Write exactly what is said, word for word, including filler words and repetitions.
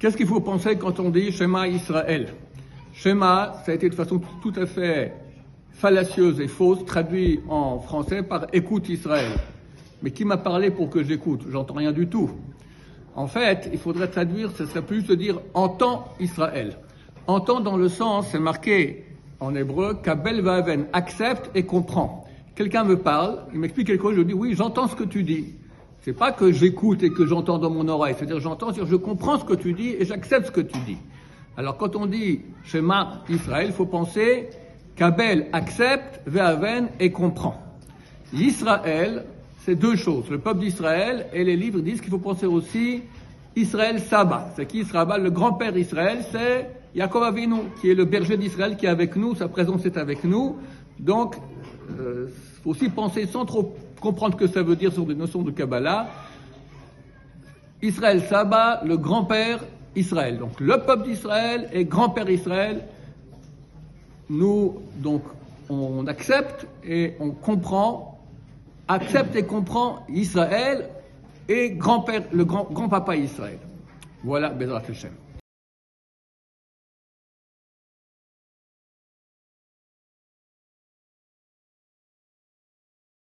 Qu'est-ce qu'il faut penser quand on dit Shema Israël? Shema, ça a été de façon tout à fait fallacieuse et fausse, traduit en français par écoute Israël. Mais qui m'a parlé pour que j'écoute? J'entends rien du tout. En fait, il faudrait traduire, ce serait plus de dire entends Israël. Entends dans le sens, c'est marqué en hébreu, Kabel Va'aven, accepte et comprend. Quelqu'un me parle, il m'explique quelque chose, je dis oui, j'entends ce que tu dis. C'est pas que j'écoute et que j'entends dans mon oreille, c'est-à-dire j'entends, c'est-à-dire je comprends ce que tu dis et j'accepte ce que tu dis. Alors quand on dit Shema Israël, il faut penser Kabel accepte, Va'aven et comprend. Israël, c'est deux choses. Le peuple d'Israël et les livres disent qu'il faut penser aussi Israël Saba. C'est qui Israël? Le grand-père Israël, c'est Yaakov Avinu, qui est le berger d'Israël, qui est avec nous, sa présence est avec nous. Donc, il euh, faut aussi penser, sans trop comprendre ce que ça veut dire sur des notions de Kabbalah, Israël Saba, le grand-père Israël. Donc, le peuple d'Israël et grand-père Israël, nous, donc, on accepte et on comprend, accepte et comprend Israël et grand-père, le grand, grand-papa Israël. Voilà, Bezrat Hashem.